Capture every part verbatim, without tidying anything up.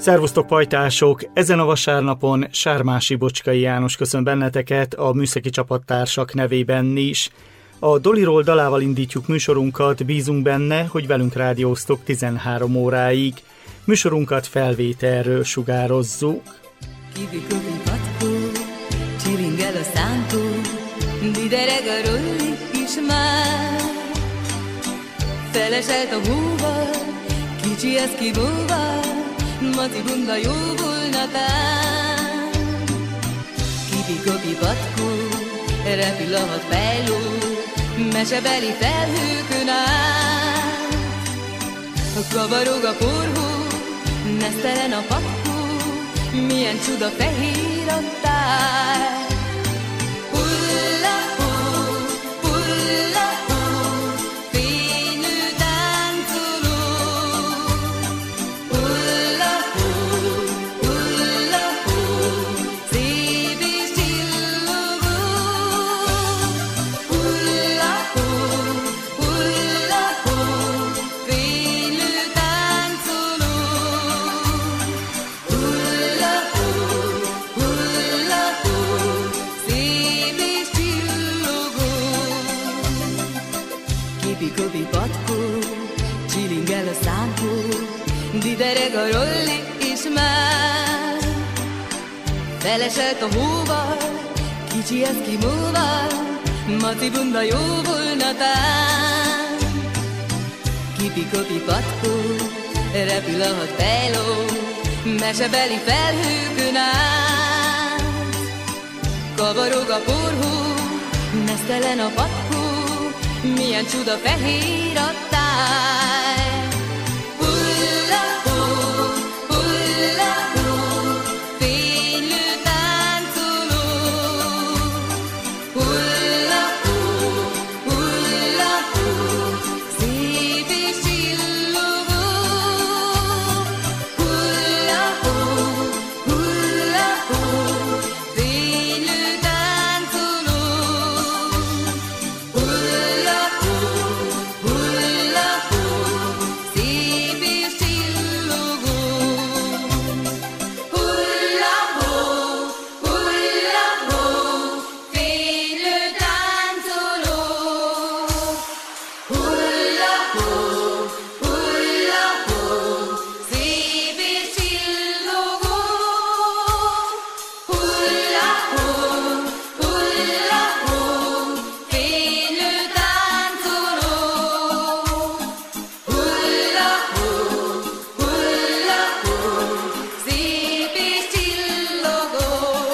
Szervusztok, pajtások! Ezen a vasárnapon Sármási Bocskai János köszön benneteket a műszaki csapattársak nevében is. A Doliról dalával indítjuk műsorunkat, bízunk benne, hogy velünk rádióztok tizenhárom óráig. Műsorunkat felvételről sugározzuk. Kivi kövi patkó, csiringel a szántó, didereg a rolli is már. Feleselt a húval, kicsi eszkivóval, Maci bunda jó volna tán. Kipi-kopi patkó, repül a hat fejló, mesebeli felhőkön át. Kavarog a porhó, nesztelen a patkó, milyen csuda fehér a táj. Hulla-hó, hulla-hó, fényű táncoló. Hulla-hó, hulla-hó, szép és csillogó. Hulla-hó, hulla-hó, fényű táncoló. Hulla-hó, hulla-hó, szép és csillogó. Kipi-kopi patkó, csilingel a szánkó, didereg a rolli is már. Feleselt a hóval, kicsi eszkimóval, Maci bunda jó volna tán. Kipi-kopi patkó, repül a hat fejló, mesebeli felhőkön át. Kavarog a porhó, nesztelen a patkó, milyen csuda fehér a táj. Hulla-hó, hulla-hó, fénylő táncoló. Hulla-hó, hulla-hó, szép és csillogó. Hulla-hó, hulla-hó, fénylő táncoló. Hulla-hó, hulla-hó, szép és csillogó. Hulla-hó, hulla-hó, fénylő táncoló. Hulla-hó, hulla-hó, szép és csillogó. Hulla-hó, hulla-hó, fénylő táncoló. Hulla-hó, hulla-hó, szép és csillogó.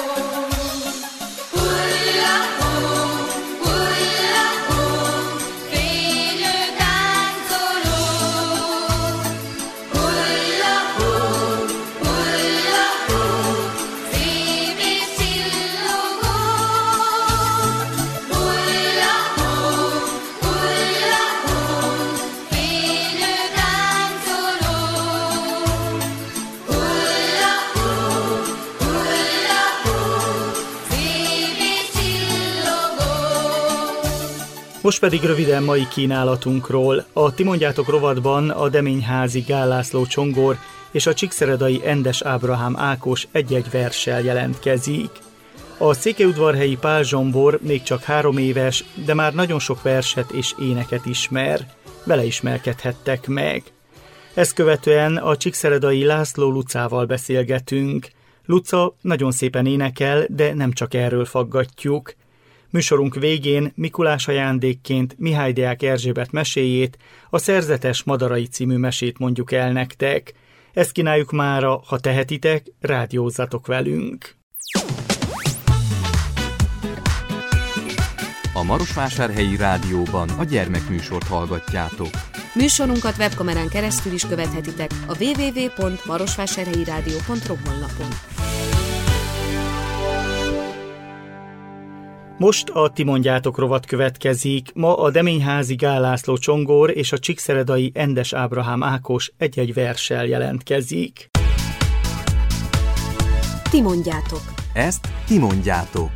Hulla-hó, hulla-hó, fénylő táncoló. Hulla-hó, hulla-hó, szép és csillogó. Hulla-hó, hulla-hó, fénylő táncoló. Hulla-hó, hulla-hó, szép és csillogó. Most pedig röviden mai kínálatunkról. A Ti mondjátok rovatban a Deményházi Gál László Csongor és a csíkszeredai Endes Ábrahám Ákos egy-egy verssel jelentkezik. A székelyudvarhelyi Pál Zsombor még csak három éves, de már nagyon sok verset és éneket ismer. Vele ismerkedhettek meg. Ezt követően a csíkszeredai László Lucával beszélgetünk. Luca nagyon szépen énekel, de nem csak erről faggatjuk. Műsorunk végén Mikulás ajándékként Mihály Deák Erzsébet meséjét, a Szerzetes Madarai című mesét mondjuk el nektek. Ezt kínáljuk mára, ha tehetitek, rádiózzatok velünk. A Marosvásárhelyi Rádióban a gyermekműsort hallgatjátok. Műsorunkat webkamerán keresztül is követhetitek a double-u double-u double-u pont marosvásárhelyi rádió pont ru honlapon. Most a Ti mondjátok rovat következik. Ma a Deményházi Gál László Csongor és a csíkszeredai Endes Ábrahám Ákos egy-egy verssel jelentkezik. Ti mondjátok. Ezt ti mondjátok.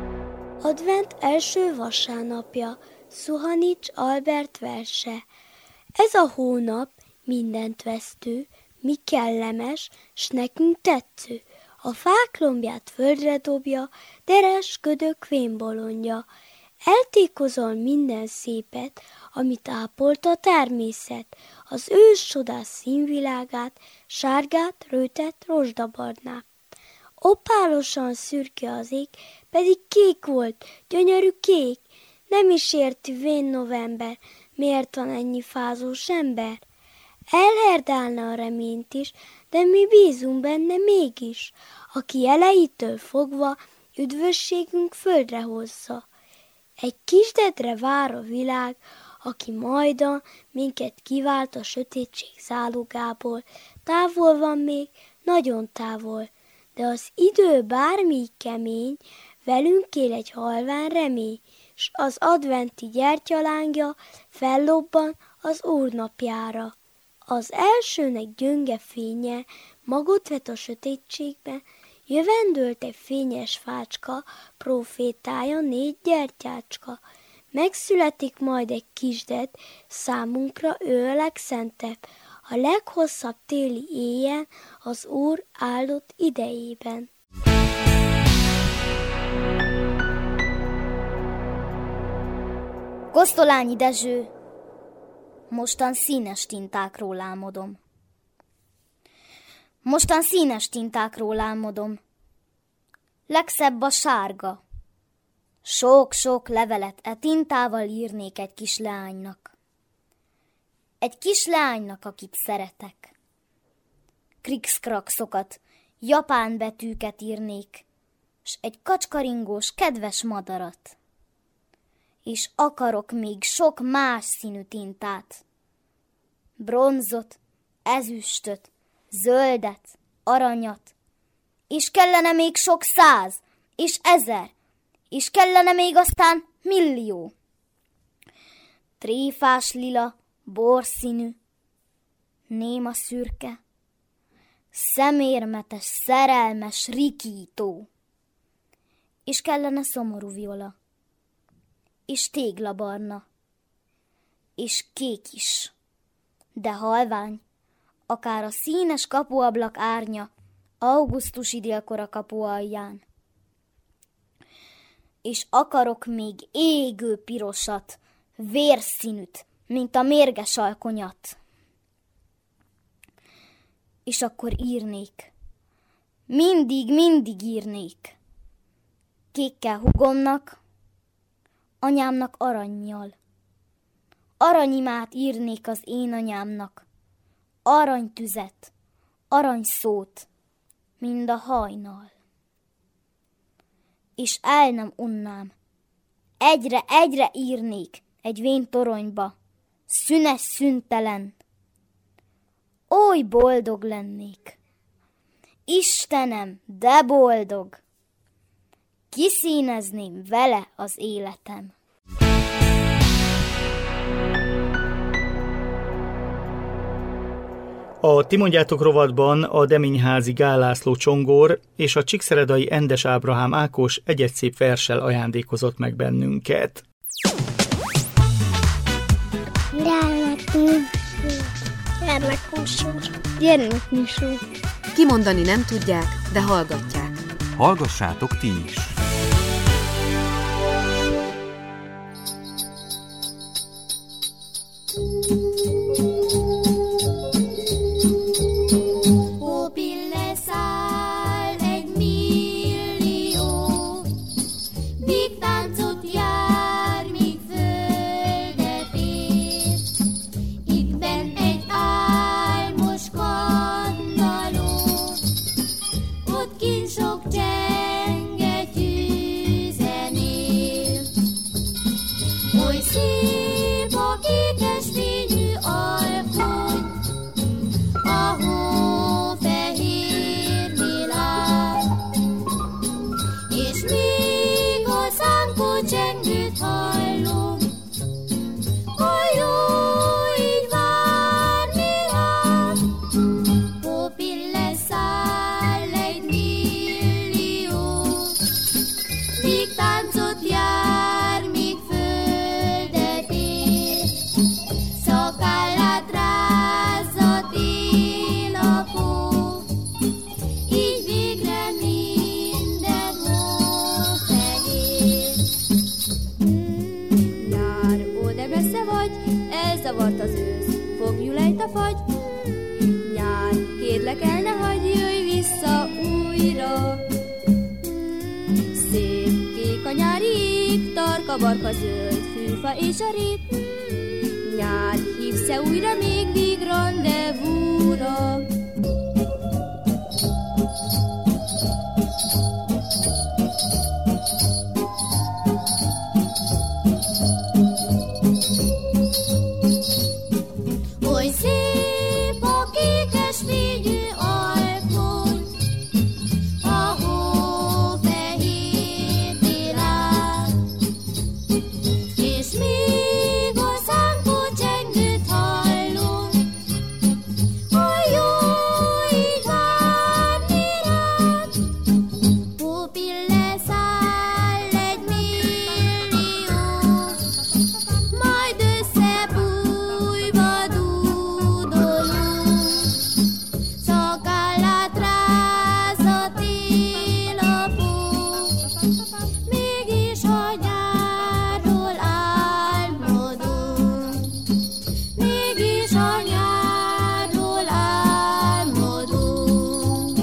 Advent első vasárnapja, Szuhanics Albert verse. Ez a hónap mindent vesztő, mi kellemes, s nekünk tetsző. A fák lombját földre dobja, deres ködök vénbolondja. Eltékozol minden szépet, amit ápolt a természet, az ős csodás színvilágát, sárgát, röjtet, rozsdabarnát. Opálosan szürke az ég, pedig kék volt, gyönyörű kék. Nem is érti vén november, miért van ennyi fázós ember. Elherdálna a reményt is, de mi bízunk benne mégis, aki elejétől fogva üdvösségünk földre hozza. Egy kisdedre vár a világ, aki majdan minket kivált a sötétség zálogából. Távol van még, nagyon távol, de az idő bármi kemény, velünk él egy halvány remény, s az adventi gyertyalángja fellobban az Úr napjára. Az elsőnek gyönge fénye magot vet a sötétségbe, jövendőlt egy fényes fácska, profétája négy gyertyácska. Megszületik majd egy kisded, számunkra ő a legszentebb, a leghosszabb téli éjjel az Úr áldott idejében. Kosztolányi Dezső, mostan színes tintákról álmodom. Mostan színes tintákról álmodom. Legszebb a sárga. Sok-sok levelet e tintával írnék egy kis leánynak. Egy kis leánynak, akit szeretek. Krikszkrakszokat, japán betűket írnék, s egy kacskaringós, kedves madarat. És akarok még sok más színű tintát. Bronzot, ezüstöt, zöldet, aranyat, és kellene még sok száz, és ezer, és kellene még aztán millió. Tréfás lila, borszínű, néma szürke, szemérmetes, szerelmes, rikító, és kellene szomorú viola, és téglabarna, és kék is, de halvány, akár a színes kapuablak árnya augusztusi délkora kapu alján. És akarok még égő pirosat, vérszínűt, mint a mérges alkonyat. És akkor írnék, mindig, mindig írnék, kékkel hugomnak, anyámnak arannyal. Aranyimát írnék az én anyámnak, aranytüzet, aranyszót, mind a hajnal. És el nem unnám, egyre-egyre írnék egy vén toronyba, szünes szüntelen. Oly boldog lennék! Istenem, de boldog! Kiszínezném vele az életem. A Ti mondjátok rovatban a Deményházi Gál László Csongor és a csíkszeredai Endes Ábrahám Ákos egy-egy szép verssel ajándékozott meg bennünket. Gyermekműsor. Gyermekműsor. Kimondani nem tudják, de hallgatják. Hallgassátok ti is! Sok csengettyű kérlek el, ne hagyj, jöjj vissza újra. Szép kék a nyári ég, tarka barka zöld fűfa és a rét. Nyár, hívsz-e újra még víg rendezvúra? Oly szép a kékes fényű ajkon, a hófehér tél át, és még a szánkó csengőt hallom, oly jó így várni rád. Pupille száll egy millió, majd összebújva dúdolunk. Szakállát rázza tél a fó, mégis a nyárról álmodunk. Mégis a nyárról álmodunk.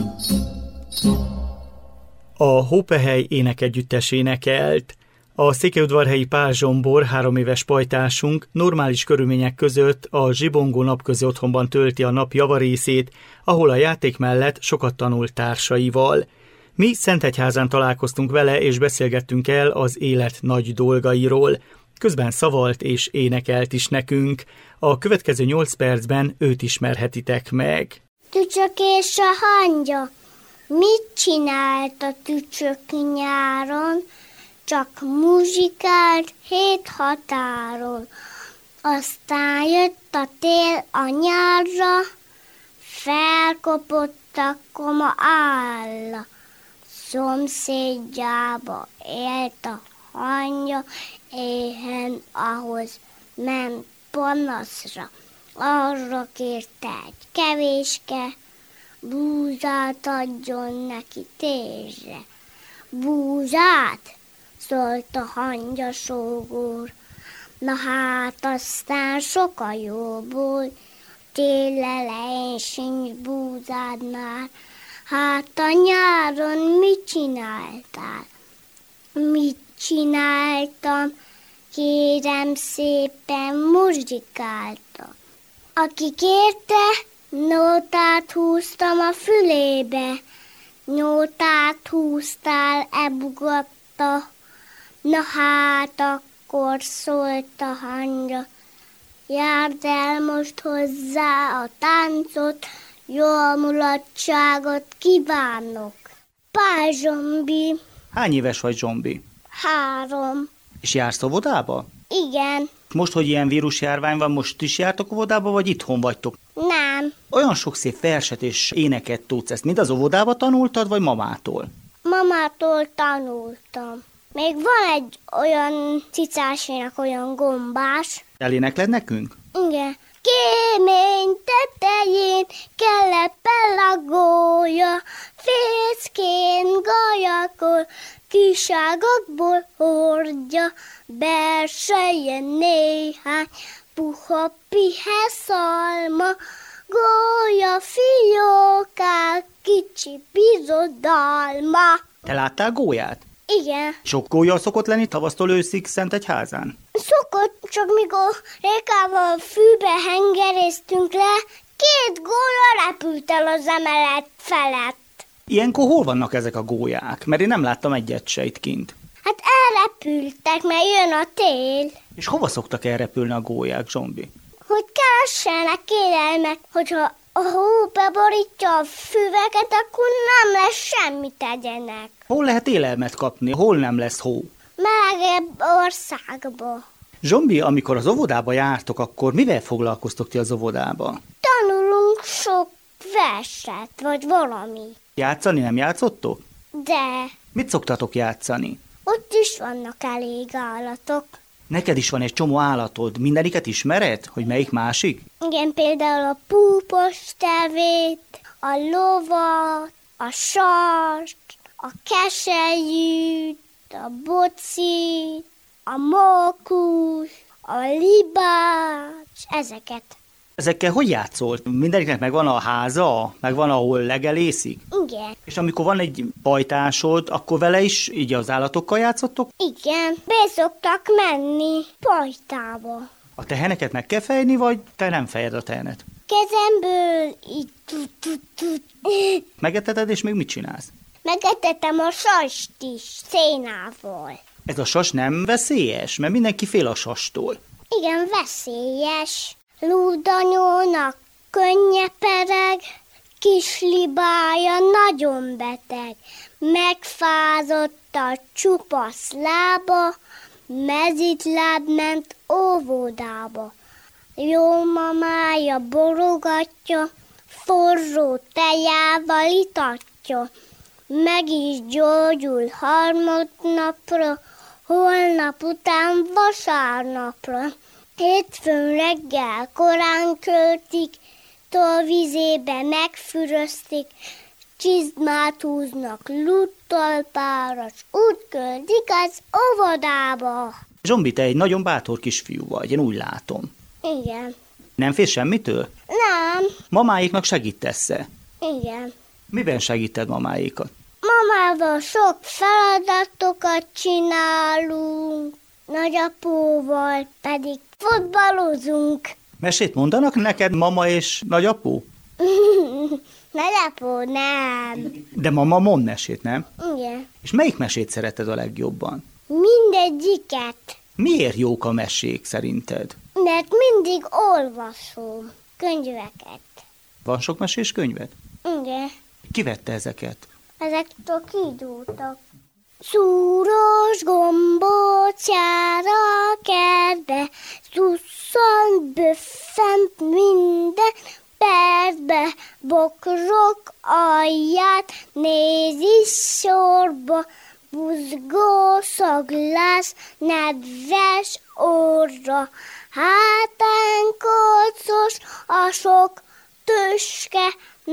A Hópehely énekegyüttes énekelt. A székelyudvarhelyi Pál Zsombor, három éves pajtásunk normális körülmények között a Zsibongó napközi otthonban tölti a nap javarészét, ahol a játék mellett sokat tanult társaival. Mi Szentegyházán találkoztunk vele, és beszélgettünk el az élet nagy dolgairól. Közben szavalt és énekelt is nekünk. A következő nyolc percben őt ismerhetitek meg. Tücsök és a hangya. Mit csinált a tücsök nyáron? Csak muzsikált hét határon. Aztán jött a tél a nyárra, felkopott a koma álla. Szomszédjába élt a hangya, éhen ahhoz ment panaszra. Arra kérte egy kevéske, búzát adjon neki tésre. Búzát? Szólt a hangya sógor. Na hát aztán sok a jóból, tél elején sincs búzád már. Hát a nyáron mit csináltál? Mit csináltam? Kérem szépen, muzsikáltam. Aki kérte, nótát húztam a fülébe. Nótát húztál, ebugatta. Na hát akkor szólt a hangya, járd el most hozzá a táncot, jó mulatságot kívánok. Pál Zsombi. Hány éves vagy, Zsombi? Három. És jársz óvodába? Igen. Most, hogy ilyen vírusjárvány van, most is jártok óvodába, vagy itthon vagytok? Nem. Olyan sok szép verset és éneket tudsz, ezt mind az óvodába tanultad, vagy mamától? Mamától tanultam. Még van egy olyan cicásének olyan gombás. Elénekled nekünk? Igen. Kémény tetején kellett pellagója, fészkén gajakor, kiságokból hordja, belseljen néhány puha pihe szalma, gólya fiókák, kicsi bizodalma. Te láttál gólyát? Igen. Sok gólya szokott lenni tavasztól őszig Szentegyházán? Szokott, csak mikor Rékával fűbe hengeréztünk le, két gólya repült el az emelet felett. Ilyenkor hol vannak ezek a gólyák? Mert én nem láttam egyet se itt kint. Hát elrepültek, mert jön a tél. És hova szoktak elrepülni a gólyák, Zsombi? Hogy keressenek élelmet, hogyha a hó beborítja a füveket, akkor nem lesz semmit tegyenek. Hol lehet élelmet kapni? Hol nem lesz hó? Melegebb országba. Zsombi, amikor az óvodába jártok, akkor mivel foglalkoztok ti az óvodába? Tanulunk sok verset, vagy valami. Játszani nem játszottok? De Mit szoktatok játszani? ott is vannak elég állatok. Neked is van egy csomó állatod, mindeniket ismered? Hogy melyik másik? Igen, például a púpos tevét, a lovat, a sast, a keselyűt, a bocit, a mókus, a libát, ezeket. Ezekkel hogy játszolt? Mindegyiknek megvan a háza, megvan, ahol legelészik? Igen. És amikor van egy pajtásod, akkor vele is így az állatokkal játszottok? Igen. Be szoktak menni pajtába. A teheneket meg kell fejni, vagy te nem fejed a tehenet? Kezemből így tut, tut, tut. Megeteted, és még mit csinálsz? Megetettem a sast is szénával. Ez a sas nem veszélyes? Mert mindenki fél a sastól. Igen, veszélyes. Lúdanyónak könnyepereg, kis libája nagyon beteg. Megfázott a csupasz lába, mezitláb ment óvodába. Jó mamája borogatja, forró tejával itatja. Meg is gyógyul harmadnapra, holnap után vasárnapra. Hétfőn reggel korán költik, tolvizébe megfüröztik, csizmát húznak lúttalpára, s úgy költik az óvodába. Zsombi, te egy nagyon bátor kisfiú vagy, én úgy látom. Igen. Nem félsz semmitől? Nem. Mamáiknak segítesz-e? Igen. Miben segíted mamáikat? Mamával sok feladatokat csinálunk, nagyapóval pedig futballozunk. Mesét mondanak neked mama és nagyapó? Nagyapó nem. De mama mond mesét, nem? Igen. És melyik mesét szereted a legjobban? Mindegyiket. Miért jók a mesék szerinted? Mert mindig olvasom könyveket. Van sok mesés könyved? Igen. Ki vette ezeket? Ezektől kidúltak. Szúros gombóc jár a kertbe, szusszant, böffent minden percbe, bokrok alját nézi sorba, buzgó szaglász, nedves orra, hátán kocos a sok tüske,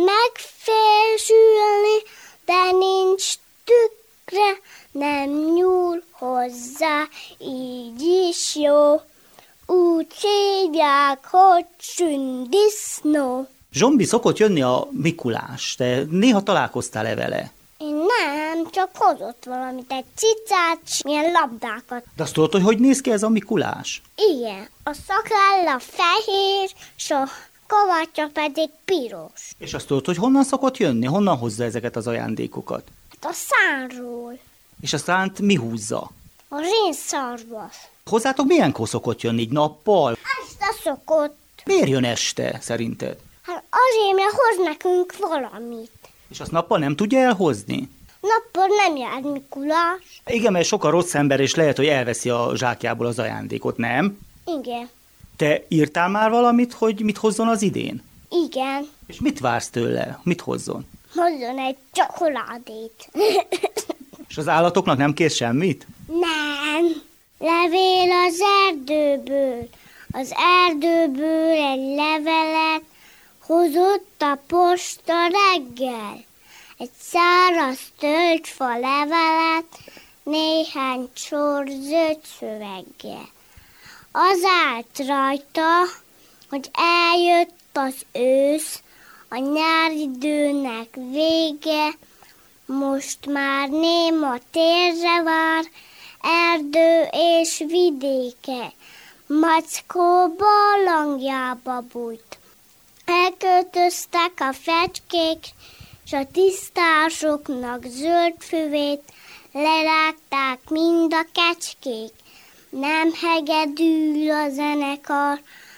megfésülni, de nincs tükre, nem nyúl hozzá, így is jó. Úgy hívják, hogy sündisznó. Zsombi, szokott jönni a Mikulás. Te néha találkoztál-e vele? Én nem, csak hozott valamit, egy cicát, milyen labdákat. De azt tudod, hogy hogy néz ki ez a Mikulás? Igen, a szakálla fehér, s a kavatja pedig piros. És azt tudod, hogy honnan szokott jönni? Honnan hozza ezeket az ajándékokat? Hát a szánról. És a szánt mi húzza? A rénszarvas. Hozzátok milyenkor szokott jönni, így nappal? Este szokott. Miért jön este, szerinted? Hát azért, mert hoz nekünk valamit. És azt nappal nem tudja elhozni? Nappal nem jár Mikulás. Igen, mert sok a rossz ember, és lehet, hogy elveszi a zsákjából az ajándékot, nem? Igen. Te írtál már valamit, hogy mit hozzon az idén? Igen. És mit vársz tőle? Mit hozzon? Hozzon egy csokoládét. És az állatoknak nem kész semmit? Nem. Levél az erdőből. Az erdőből egy levelet hozott a posta reggel. Egy száraz tölgyfa levelet, néhány sor zöld szöveggel. Az állt rajta, hogy eljött az ősz, a nyáridőnek vége, most már néma térre vár, erdő és vidéke. Mackó barlangjába bújt. Elköltöztek a fecskék, s a tisztásoknak zöld füvét lerágták mind a kecskék. Nem hegedül a zenekar,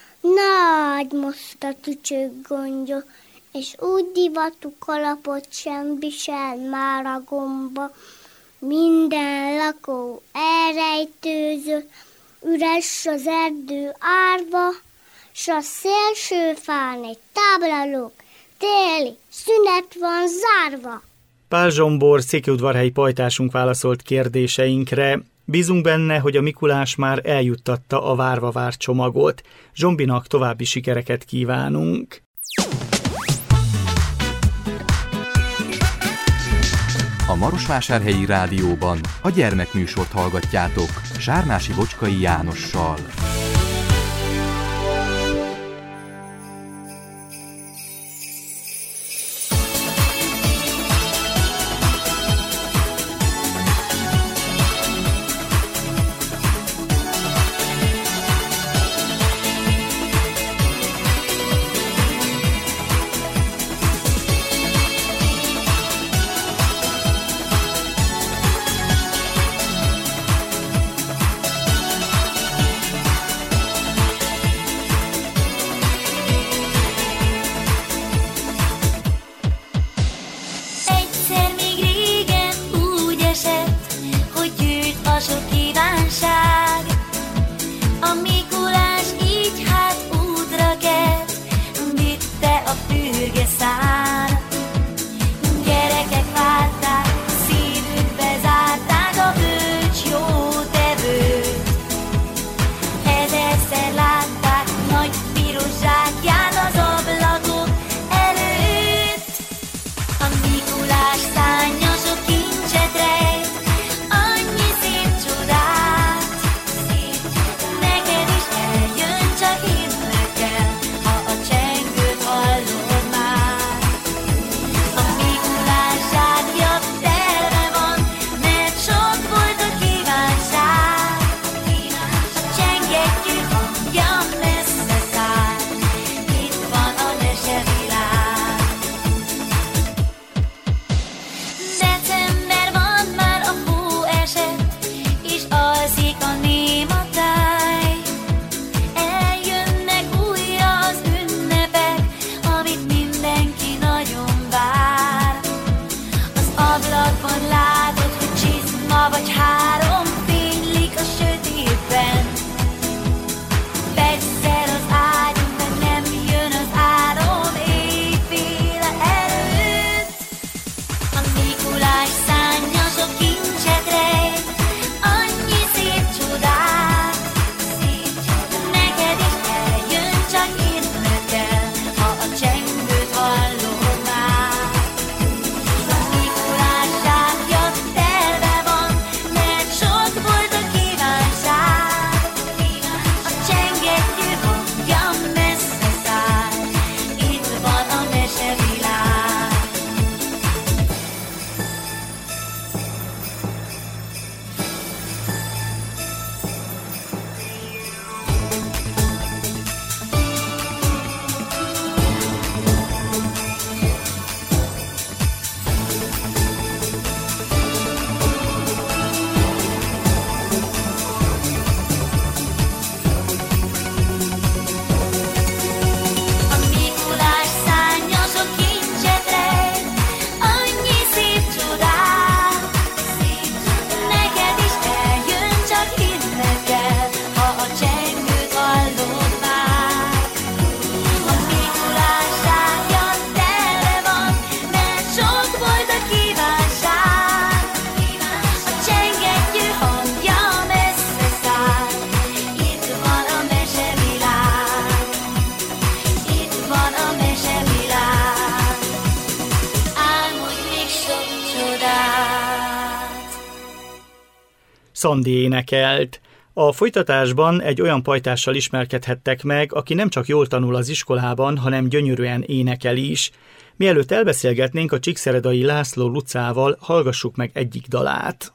nagy most a tücsök gondja, és úgy divatú kalapot sem visel már a gomba. Minden lakó elrejtőzött, üres az erdő árva, s a szélső fán egy táblalók, téli szünet van zárva. Pál Zsombor, székelyudvarhelyi pajtásunk válaszolt kérdéseinkre. Bízunk benne, hogy a Mikulás már eljuttatta a várva várt csomagot. Zsombinak további sikereket kívánunk. A Marosvásárhelyi Rádióban a gyermekműsort hallgatjátok Sárnási Bocskai Jánossal. Szandi énekelt. A folytatásban egy olyan pajtással ismerkedhettek meg, aki nem csak jól tanul az iskolában, hanem gyönyörűen énekel is. Mielőtt elbeszélgetnénk a csíkszeredai László Lucával, hallgassuk meg egyik dalát.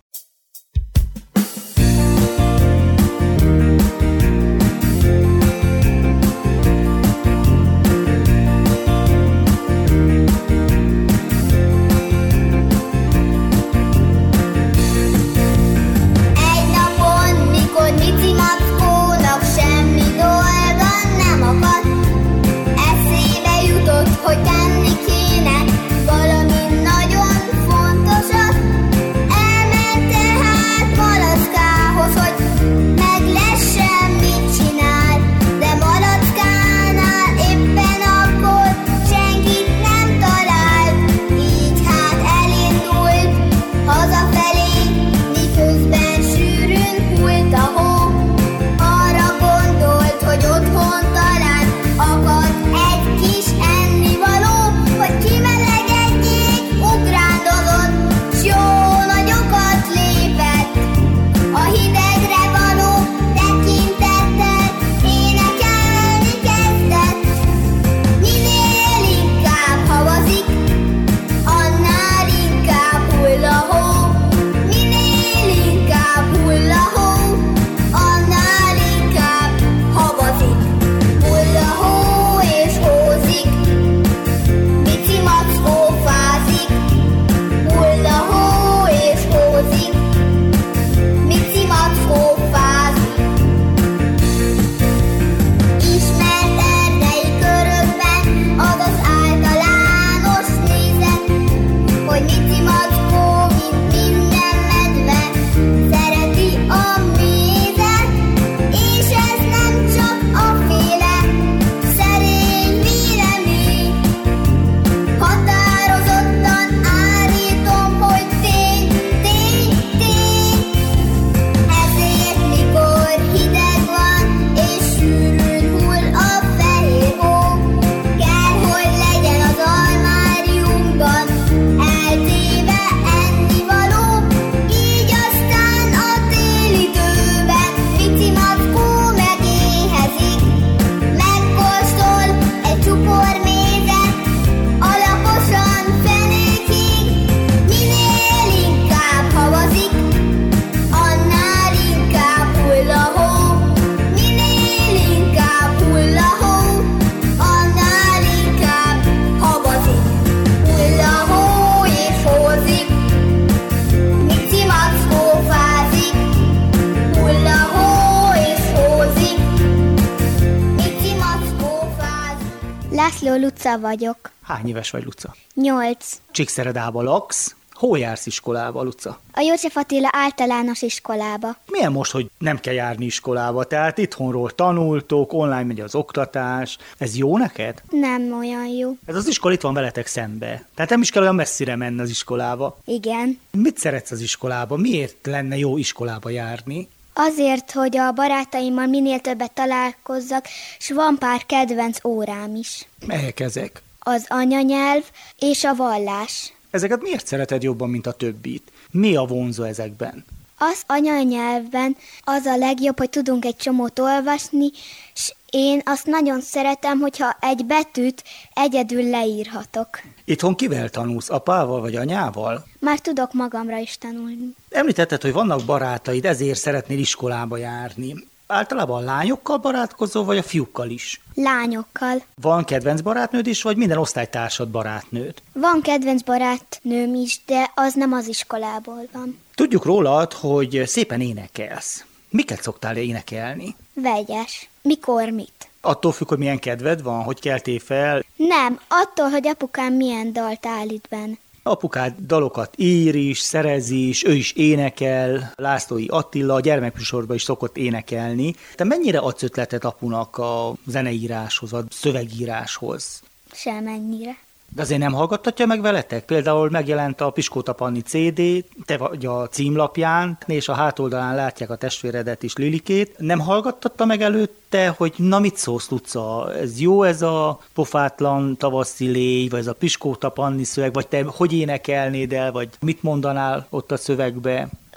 László Luca vagyok. Hány éves vagy, Luca? Nyolc. Csíkszeredában laksz. Hol jársz iskolába, Luca? A József Attila általános iskolába. Milyen most, hogy nem kell járni iskolába? Tehát itthonról tanultok, online megy az oktatás. Ez jó neked? Nem olyan jó. Ez az iskola itt van veletek szembe. Tehát nem is kell olyan messzire menni az iskolába. Igen. Mit szeretsz az iskolába? Miért lenne jó iskolába járni? Azért, hogy a barátaimmal minél többet találkozzak, és van pár kedvenc órám is. Melyek ezek? Az anyanyelv és a vallás. Ezeket miért szereted jobban, mint a többit? Mi a vonzó ezekben? Az anyanyelvben az a legjobb, hogy tudunk egy csomót olvasni, és én azt nagyon szeretem, hogyha egy betűt egyedül leírhatok. Itthon kivel tanulsz? Apával vagy anyával? Már tudok magamra is tanulni. Említetted, hogy vannak barátaid, ezért szeretnél iskolába járni. Általában lányokkal barátkozol, vagy a fiúkkal is? Lányokkal. Van kedvenc barátnőd is, vagy minden osztálytársad barátnőd? Van kedvenc barátnőm is, de az nem az iskolából van. Tudjuk rólad, hogy szépen énekelsz. Miket szoktál énekelni? Vegyes. Mikor mit? Attól függ, hogy milyen kedved van, hogy keltél fel. Nem, attól, hogy apukám milyen dalt állít benne. Apukád dalokat ír is, szerez is, ő is énekel, Lászlói Attila a gyermekműsorban is szokott énekelni. Te mennyire adsz ötletet apunak a zeneíráshoz, a szövegíráshoz? Semennyire. De azért nem hallgattatja meg veletek? Például megjelent a Piskóta Panni cé dé, te vagy a címlapján, és a hátoldalán látják a testvéredet is, Lilikét. Nem hallgattatta meg előtte, hogy na mit szólsz, Luca? Ez jó ez a pofátlan tavaszi légy, vagy ez a Piskóta Panni szöveg, vagy te hogy énekelnéd el, vagy mit mondanál ott a szövegbe?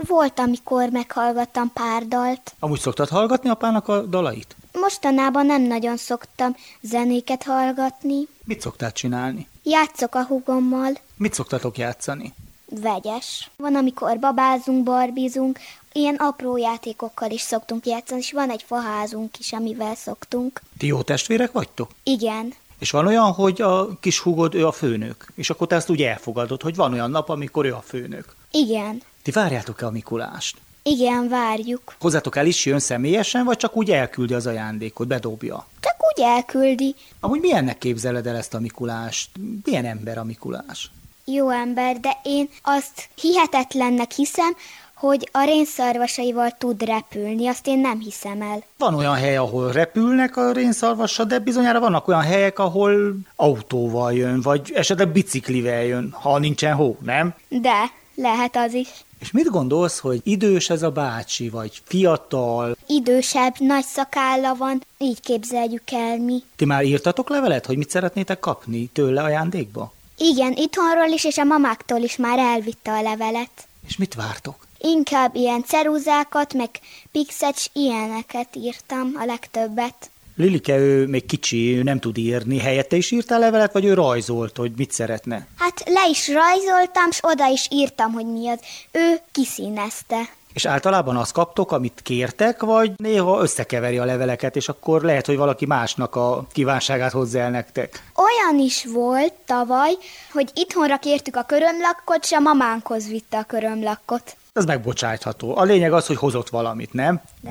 Volt, amikor meghallgattam pár dalt. Amúgy szoktad hallgatni apának a dalait? Mostanában nem nagyon szoktam zenéket hallgatni. Mit szoktál csinálni? Játszok a húgommal. Mit szoktatok játszani? Vegyes. Van, amikor babázunk, barbizunk, ilyen apró játékokkal is szoktunk játszani, és van egy faházunk is, amivel szoktunk. Ti jó testvérek vagytok? Igen. És van olyan, hogy a kis húgod, ő a főnök, és akkor te ezt úgy elfogadod, hogy van olyan nap, amikor ő a főnök. Igen. Ti várjátok-e a Mikulást? Igen, várjuk. Hozzátok el is jön személyesen, vagy csak úgy elküldi az ajándékot, bedobja? Csak úgy elküldi. Amúgy milyennek képzeled el ezt a Mikulást? Milyen ember a Mikulás? Jó ember, de én azt hihetetlennek hiszem, hogy a rénszarvasaival tud repülni, azt én nem hiszem el. Van olyan hely, ahol repülnek a rénszarvassal, de bizonyára vannak olyan helyek, ahol autóval jön, vagy esetleg biciklivel jön, ha nincsen hó, nem? De, lehet az is. És mit gondolsz, hogy idős ez a bácsi, vagy fiatal? Idősebb, nagy szakálla van, így képzeljük el mi. Ti már írtatok levelet, hogy mit szeretnétek kapni tőle ajándékba? Igen, itthonról is, és a mamáktól is már elvitte a levelet. És mit vártok? Inkább ilyen ceruzákat, meg pixecs, ilyeneket írtam a legtöbbet. Lilike, ő még kicsi, ő nem tud írni. Helyette is írtál levelet, vagy ő rajzolt, hogy mit szeretne? Hát le is rajzoltam, s oda is írtam, hogy mi az. Ő kiszínezte. És általában azt kaptok, amit kértek, vagy néha összekeveri a leveleket, és akkor lehet, hogy valaki másnak a kívánságát hozzá el nektek? Olyan is volt tavaly, hogy itthonra kértük a körömlakkot, s a mamánkhoz vitte a körömlakkot. Ez megbocsájtható. A lényeg az, hogy hozott valamit, nem? De.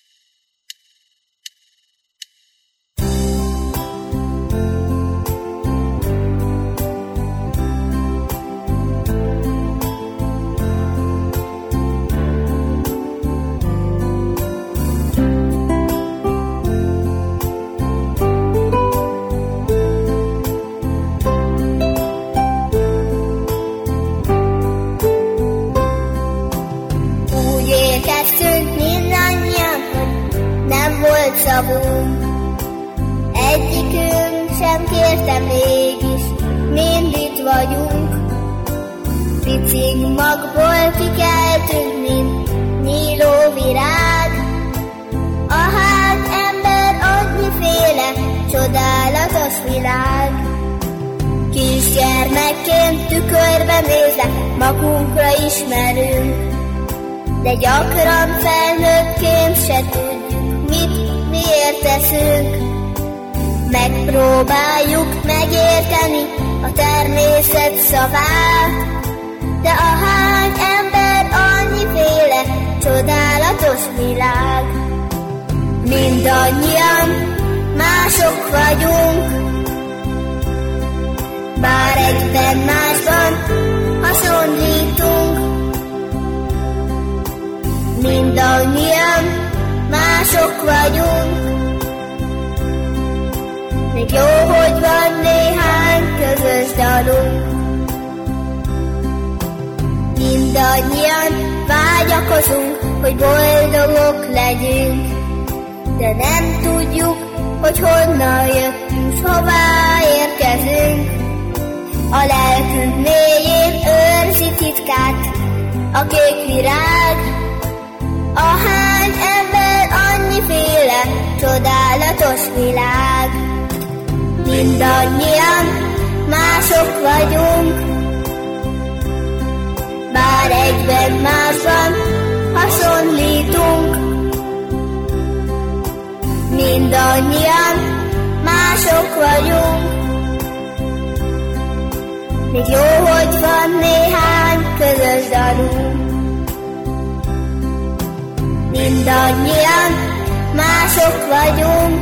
Szavunk. Egyikünk sem kérte, mégis mind itt vagyunk. Picig magból kikeltünk, mint nyíló virág. A hát ember annyiféle csodálatos világ. Kisgyermekként tükörbe nézve magunkra ismerünk, de gyakran felnőttként se tudjuk, mit miért teszünk. Megpróbáljuk megérteni a természet szavát, de a hány ember annyiféle csodálatos világ. Mindannyian mások vagyunk, bár egyben másban hasonlítunk. Mindannyian mások vagyunk, még jó, hogy van néhány közös dalunk. Mindannyian vágyakozunk, hogy boldogok legyünk, de nem tudjuk, hogy honnan jöttünk, s hová érkezünk. A lelkünk mélyén őrzi titkát a kék virág. A hány ember annyiféle csodálatos világ. Mindannyian mások vagyunk, bár egyben másban hasonlítunk. Mindannyian mások vagyunk, még jó, hogy van néhány közös dalunk. Mindannyian mások vagyunk,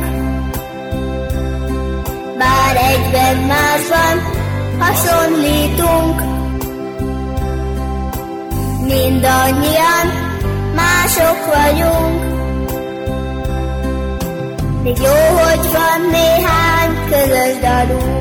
bár egyben másban hasonlítunk. Mindannyian mások vagyunk, még jó, hogy van néhány közös dalunk.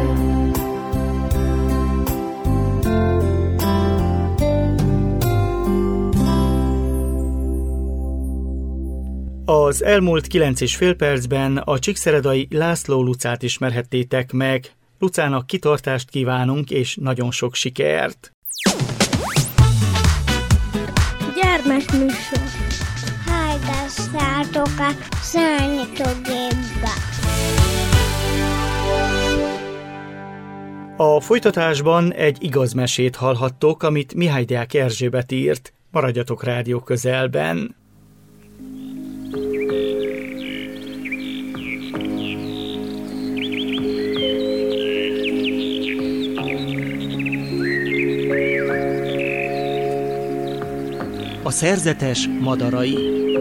Az elmúlt kilenc és fél percben a csíkszeredai László Lucát ismerhettétek meg. Lucának kitartást kívánunk, és nagyon sok sikert! Gyermek Gyermek műsor. Hallgassátok a Számítógépbe. A folytatásban egy igaz mesét hallhattok, amit Mihály Deák Erzsébet írt. Maradjatok rádió közelben. A szerzetes madarai.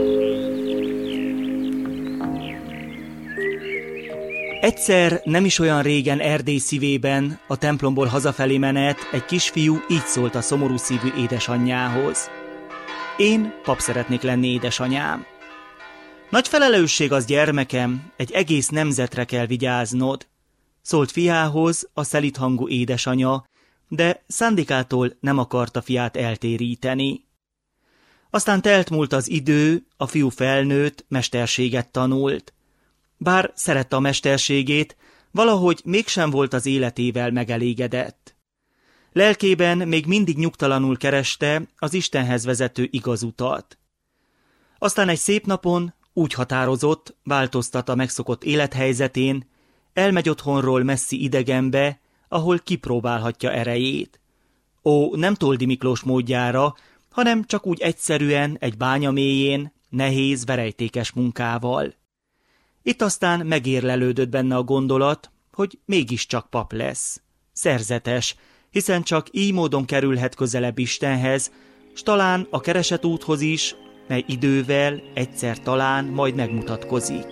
Egyszer nem is olyan régen Erdély szívében, a templomból hazafelé menet, egy kisfiú így szólt a szomorú szívű édesanyjához. Én pap szeretnék lenni, édesanyám. Nagy felelősség az, gyermekem, egy egész nemzetre kell vigyáznod, szólt fiához a szelíd hangú édesanya, de szándékától nem akarta fiát eltéríteni. Aztán telt múlt az idő, a fiú felnőtt, mesterséget tanult. Bár szerette a mesterségét, valahogy mégsem volt az életével megelégedett. Lelkében még mindig nyugtalanul kereste az Istenhez vezető igaz utat. Aztán egy szép napon úgy határozott, változtat a megszokott élethelyzetén, elmegy otthonról messzi idegenbe, ahol kipróbálhatja erejét. Ó, nem Toldi Miklós módjára, hanem csak úgy egyszerűen egy bánya mélyén, nehéz, verejtékes munkával. Itt aztán megérlelődött benne a gondolat, hogy mégiscsak pap lesz. Szerzetes, hiszen csak így módon kerülhet közelebb Istenhez, s talán a keresett úthoz is, mely idővel egyszer talán majd megmutatkozik.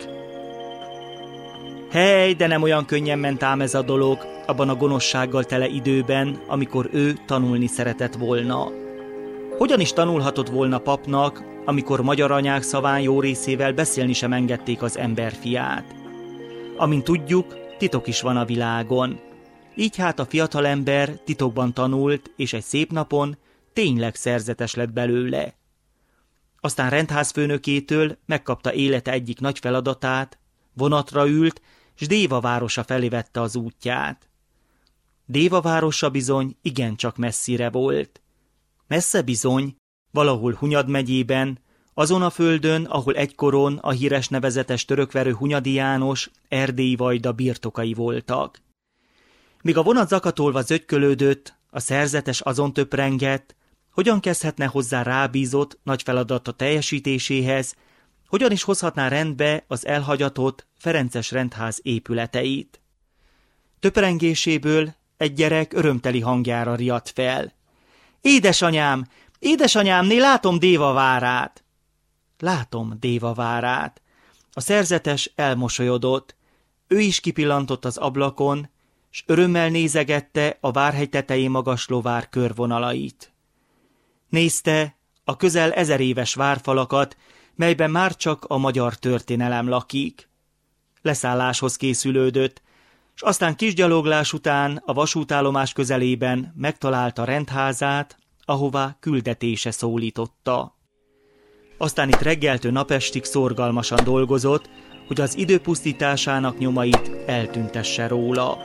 Hely, de nem olyan könnyen ment ám ez a dolog, abban a gonoszsággal tele időben, amikor ő tanulni szeretett volna. Hogyan is tanulhatott volna papnak, amikor magyar anyák szaván jó részével beszélni sem engedték az emberfiát? Amint tudjuk, titok is van a világon. Így hát a fiatalember titokban tanult, és egy szép napon tényleg szerzetes lett belőle. Aztán rendházfőnökétől megkapta élete egyik nagy feladatát, vonatra ült, s Déva városa felé vette az útját. Déva városa bizony igencsak messzire volt. Messze bizony, valahol Hunyad megyében, azon a földön, ahol egykoron a híres nevezetes törökverő Hunyadi János erdélyi vajda birtokai voltak. Míg a vonat zakatolva zögykölődött, a szerzetes azon töprengett, hogyan kezdhetne hozzá rábízott nagy feladata teljesítéséhez, hogyan is hozhatná rendbe az elhagyatott Ferences rendház épületeit. Töprengéséből egy gyerek örömteli hangjára riadt fel. Édesanyám, édesanyámné látom Déva várát. Látom Déva várát. A szerzetes elmosolyodott. Ő is kipillantott az ablakon, s örömmel nézegette a várhegy tetején magasló vár körvonalait. Nézte a közel ezer éves várfalakat, melyben már csak a magyar történelem lakik. Leszálláshoz készülődött, s aztán kisgyaloglás után a vasútállomás közelében megtalálta rendházát, ahová küldetése szólította. Aztán itt reggeltől napestig szorgalmasan dolgozott, hogy az idő pusztításának nyomait eltüntesse róla.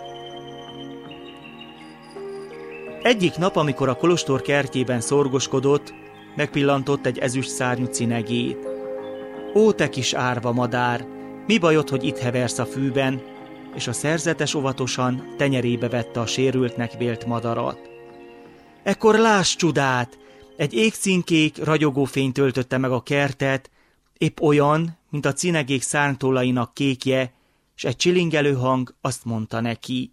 Egyik nap, amikor a kolostor kertjében szorgoskodott, megpillantott egy ezüst szárnyú cinegét. Ó, te kis árva madár, mi bajod, hogy itt heversz a fűben? És a szerzetes óvatosan tenyerébe vette a sérültnek vélt madarat. Ekkor láss csodát! Egy égszínkék, ragyogó fény töltötte meg a kertet, épp olyan, mint a cinegék szárnytollainak kékje, s egy csilingelő hang azt mondta neki.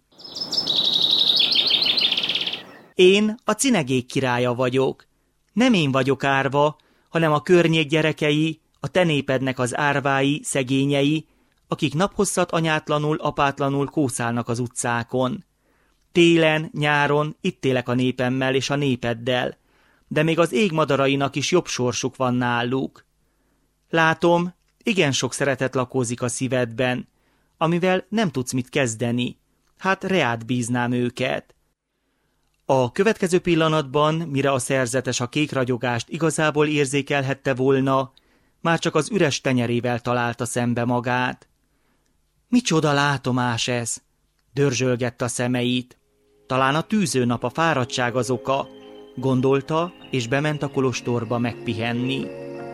Én a cinegék királya vagyok. Nem én vagyok árva, hanem a környék gyerekei, a te népednek az árvái, szegényei, akik naphosszat anyátlanul, apátlanul kószálnak az utcákon. Télen, nyáron itt élek a népemmel és a népeddel, de még az ég madarainak is jobb sorsuk van náluk. Látom, igen sok szeretet lakózik a szívedben, amivel nem tudsz mit kezdeni, hát reád bíznám őket. A következő pillanatban, mire a szerzetes a kék ragyogást igazából érzékelhette volna, már csak az üres tenyerével találta szembe magát. Micsoda látomás ez? Dörzsölgette a szemeit. Talán a tűző nap, a fáradtság az oka, gondolta, és bement a kolostorba megpihenni.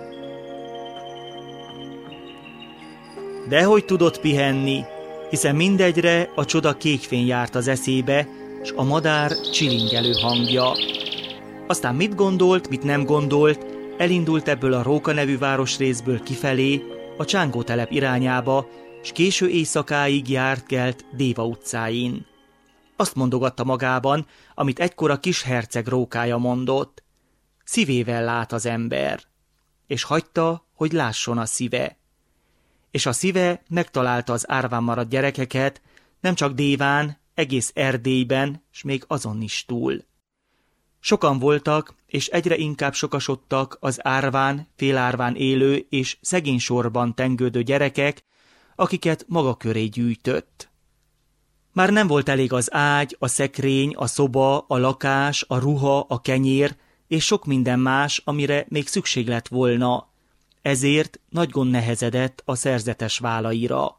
Dehogy tudott pihenni, hiszen mindegyre a csoda kékfény járt az eszébe, s a madár csilingelő hangja. Aztán mit gondolt, mit nem gondolt, elindult ebből a Róka nevű városrészből kifelé, a Csángótelep irányába, s késő éjszakáig járt kelt Déva utcáin. Azt mondogatta magában, amit egykor a kis herceg rókája mondott. Szívével lát az ember. És hagyta, hogy lásson a szíve. És a szíve megtalálta az árván maradt gyerekeket, nem csak Déván, egész Erdélyben, s még azon is túl. Sokan voltak, és egyre inkább sokasodtak az árván, félárván élő és szegény sorban tengődő gyerekek, akiket maga köré gyűjtött. Már nem volt elég az ágy, a szekrény, a szoba, a lakás, a ruha, a kenyér, és sok minden más, amire még szükség lett volna. Ezért nagy gond nehezedett a szerzetes vállaira.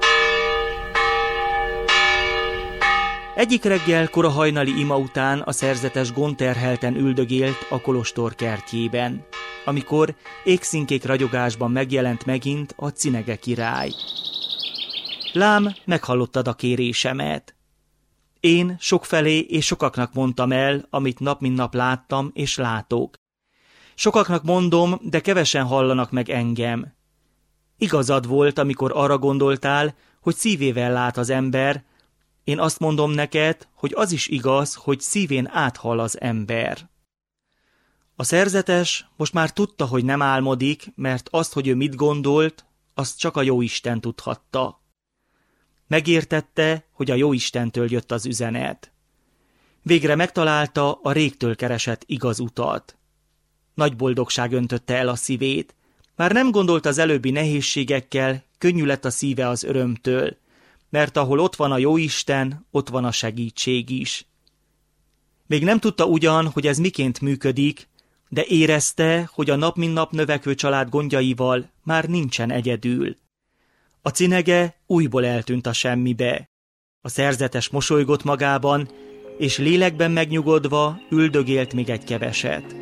Egyik reggel kora hajnali ima után a szerzetes gondterhelten üldögélt a kolostor kertjében, amikor égszínkék ragyogásban megjelent megint a cinege király. Lám, meghallottad a kérésemet. Én sokfelé és sokaknak mondtam el, amit nap mint nap láttam és látok. Sokaknak mondom, de kevesen hallanak meg engem. Igazad volt, amikor arra gondoltál, hogy szívével lát az ember. Én azt mondom neked, hogy az is igaz, hogy szívén áthall az ember. A szerzetes most már tudta, hogy nem álmodik, mert azt, hogy ő mit gondolt, azt csak a Jóisten tudhatta. Megértette, hogy a Jóistentől jött az üzenet. Végre megtalálta a régtől keresett igaz utat. Nagy boldogság öntötte el a szívét. Már nem gondolt az előbbi nehézségekkel, könnyű lett a szíve az örömtől, mert ahol ott van a Jóisten, ott van a segítség is. Még nem tudta ugyan, hogy ez miként működik, de érezte, hogy a nap mint nap növekvő család gondjaival már nincsen egyedül. A cinege újból eltűnt a semmibe. A szerzetes mosolygott magában, és lélekben megnyugodva üldögélt még egy keveset.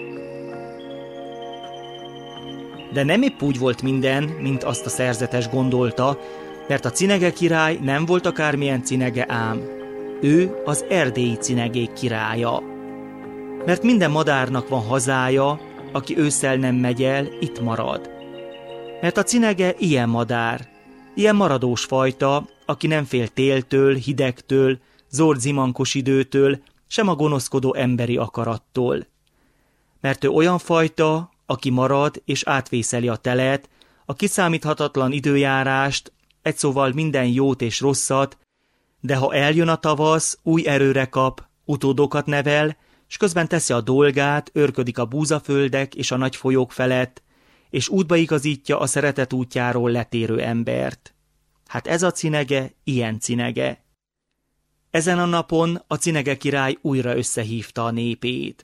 De nem épp úgy volt minden, mint azt a szerzetes gondolta, mert a cinege király nem volt akármilyen cinege ám. Ő az erdélyi cinegék királya. Mert minden madárnak van hazája, aki ősszel nem megy el, itt marad. Mert a cinege ilyen madár, ilyen maradós fajta, aki nem fél téltől, hidegtől, zord zimankos időtől, sem a gonoszkodó emberi akarattól. Mert ő olyan fajta, aki marad és átvészeli a telet, a kiszámíthatatlan időjárást, egy szóval minden jót és rosszat, de ha eljön a tavasz, új erőre kap, utódokat nevel, s közben teszi a dolgát, őrködik a búzaföldek és a nagy folyók felett, és útba igazítja a szeretet útjáról letérő embert. Hát ez a cinege, ilyen cinege. Ezen a napon a cinege király újra összehívta a népét.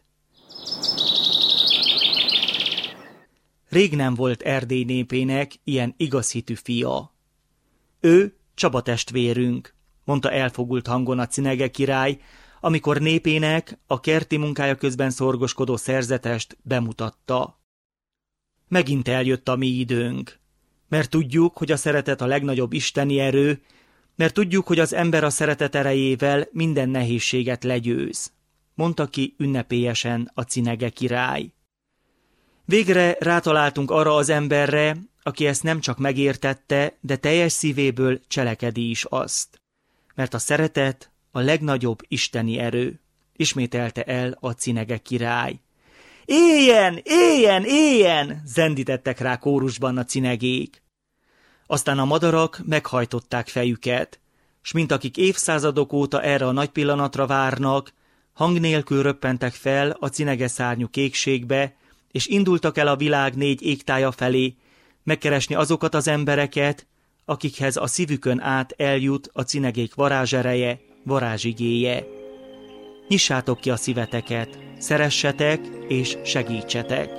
Rég nem volt Erdély népének ilyen igazhitű fia. Ő Csaba testvérünk, mondta elfogult hangon a cinege király, amikor népének a kerti munkája közben szorgoskodó szerzetest bemutatta. Megint eljött a mi időnk, mert tudjuk, hogy a szeretet a legnagyobb isteni erő, mert tudjuk, hogy az ember a szeretet erejével minden nehézséget legyőz, mondta ki ünnepélyesen a cinege király. Végre rátaláltunk arra az emberre, aki ezt nem csak megértette, de teljes szívéből cselekedi is azt. Mert a szeretet a legnagyobb isteni erő, ismételte el a cinege király. Éljen, éljen, éljen! Zendítettek rá kórusban a cinegék. Aztán a madarak meghajtották fejüket, s mint akik évszázadok óta erre a nagy pillanatra várnak, hang nélkül röppentek fel a cinege szárnyú kékségbe, és indultak el a világ négy égtája felé, megkeresni azokat az embereket, akikhez a szívükön át eljut a cinegék varázsereje, varázsigéje. Nyissátok ki a szíveteket, szeressetek és segítsetek.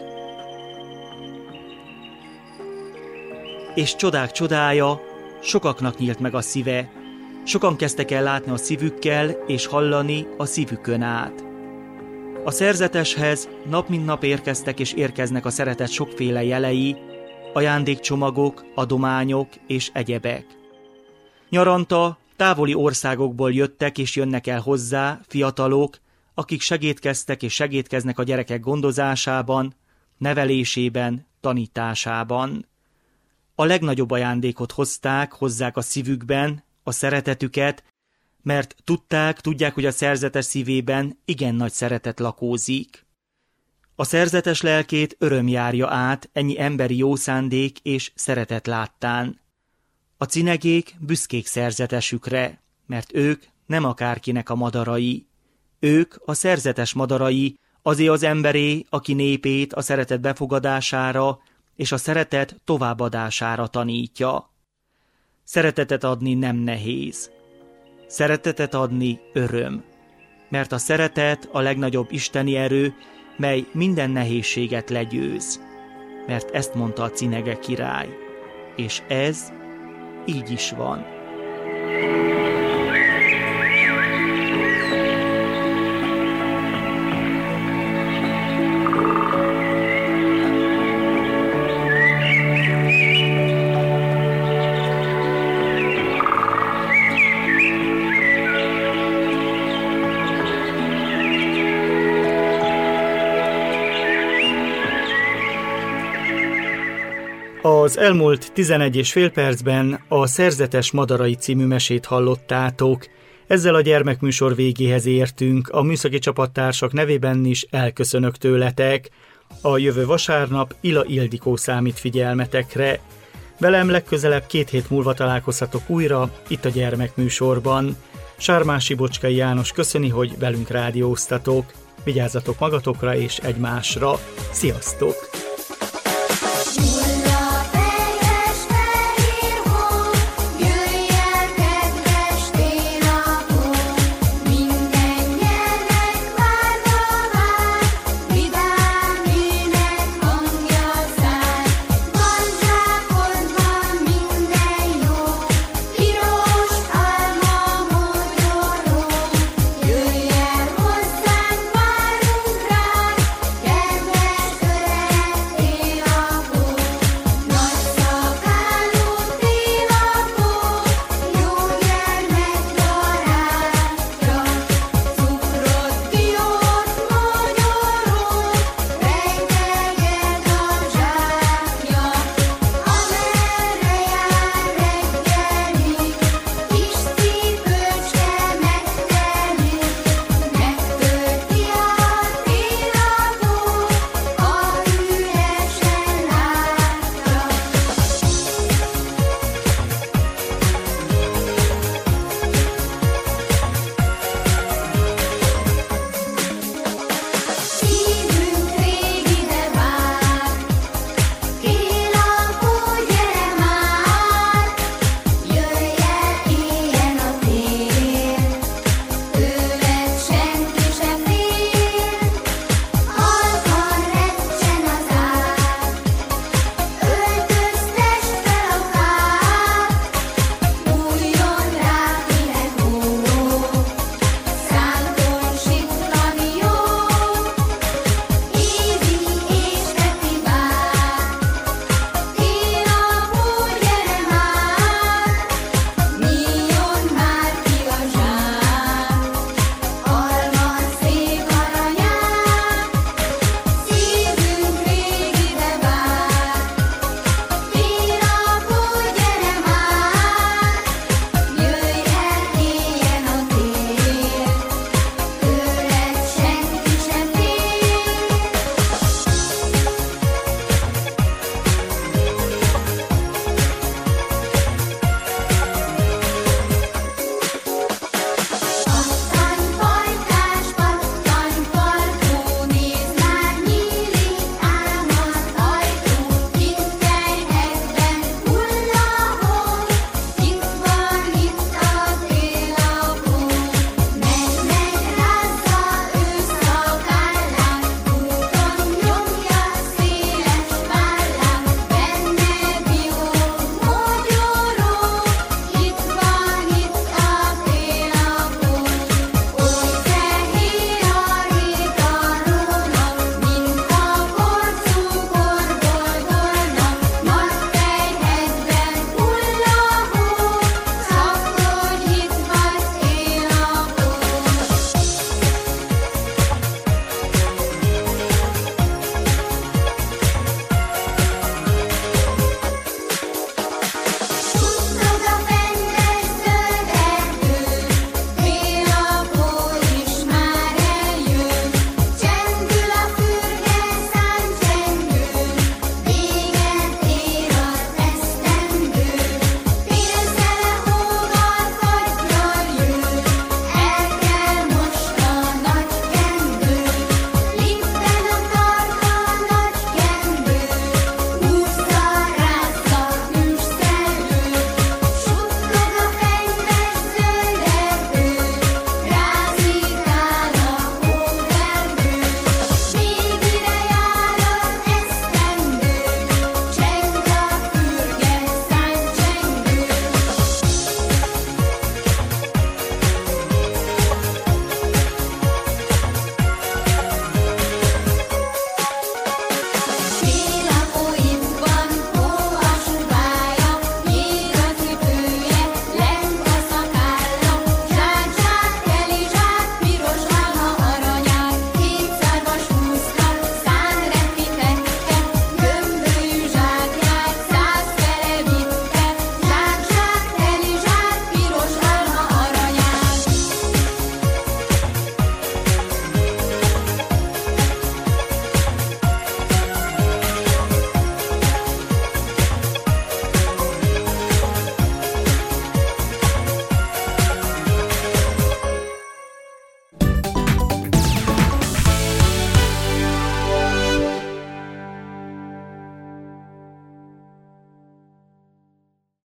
És csodák csodája, sokaknak nyílt meg a szíve, sokan kezdtek el látni a szívükkel és hallani a szívükön át. A szerzeteshez nap mint nap érkeztek és érkeznek a szeretet sokféle jelei, ajándékcsomagok, adományok és egyebek. Nyaranta távoli országokból jöttek és jönnek el hozzá fiatalok, akik segédkeztek és segédkeznek a gyerekek gondozásában, nevelésében, tanításában. A legnagyobb ajándékot hozták, hozzák a szívükben, a szeretetüket, mert tudták, tudják, hogy a szerzetes szívében igen nagy szeretet lakózik. A szerzetes lelkét öröm járja át ennyi emberi jó szándék és szeretet láttán. A cinegék büszkék szerzetesükre, mert ők nem akárkinek a madarai. Ők a szerzetes madarai, azé az emberé, aki népét a szeretet befogadására és a szeretet továbbadására tanítja. Szeretetet adni nem nehéz. Szeretetet adni öröm, mert a szeretet a legnagyobb isteni erő, mely minden nehézséget legyőz, mert ezt mondta a cinege király, és ez így is van. Az elmúlt tizenegy és fél percben a Szerzetes madarai című mesét hallottátok. Ezzel a gyermekműsor végéhez értünk, a műszaki csapattársak nevében is elköszönök tőletek. A jövő vasárnap Ila Ildikó számít figyelmetekre. Velem legközelebb két hét múlva találkozhatok újra, itt a gyermekműsorban. Sármási Bocskai János köszöni, hogy velünk rádióztatok. Vigyázzatok magatokra és egymásra. Sziasztok!